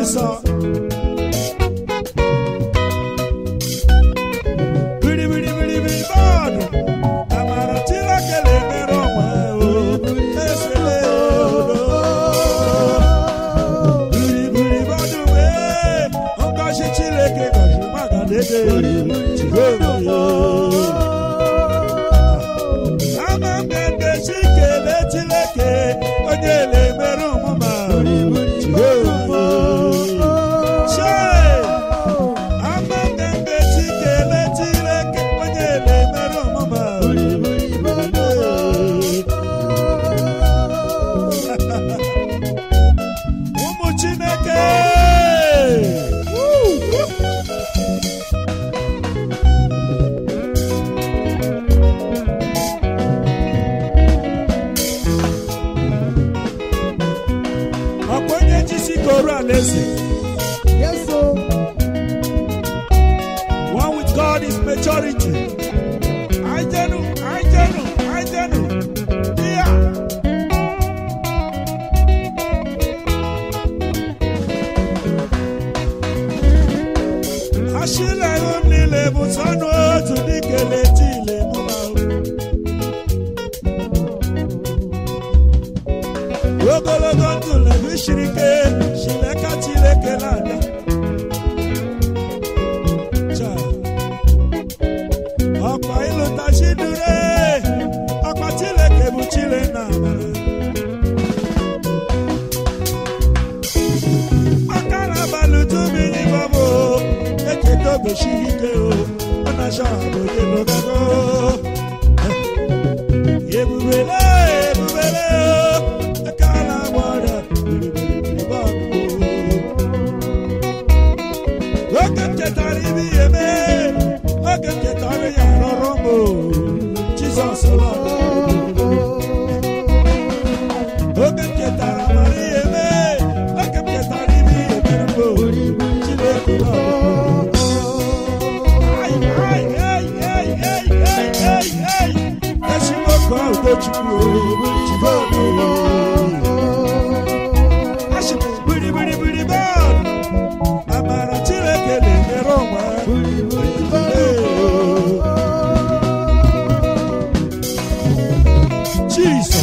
ọsịsọ biribiribiri bọọdụ amara Chineke na-emere onwe esele odo biribiri bọọdụ wee ngọzi Chineke gọzi maka dede Jehova ama mmemme Chikele Chineke onye na-emere ụmụma Jehova ama mmemme Chikele Chineke onye na-emere ụmụma ụmụ Chineke Yes, sir. One with God is maturity. I tell you. Yeah. Ashila only level sano to the keleti mama. Ogologo to le shirike. Ọkwa ịlụta chidure ọkwa Chineke bụ Chile na ọkara abalụtụ mmiri bọbụ eketa ogochiri ike ọ na-achọ obodo n'ogago ebubele akara gbọrọ oge chetara ibe ihe mee oge chetara ya rọrọ m Jizọs oge chetara mara ihe mee oge chetara ibe ihe mere m Chineke esimokwu ahụ tochukwu asịbụ biribiribiri bọọlụ amara Chineke na-emere onwe Jesus